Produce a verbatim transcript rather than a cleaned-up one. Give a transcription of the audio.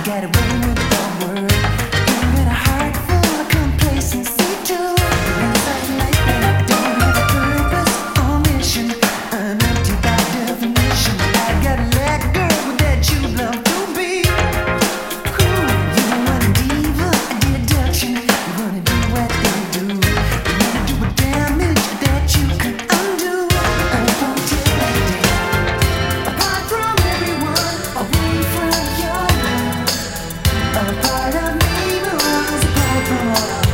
get away with the word. You got a heart full of complacency too. Inside like that, don't have a purpose or mission. I'm empty by definition. I gotta let go that you love to be. Cool, you want a diva, a deduction. You wanna do what they do. You wanna do a damage that you could undo. Up until that day, apart from everyone, away from your love. A part of me was apart from all.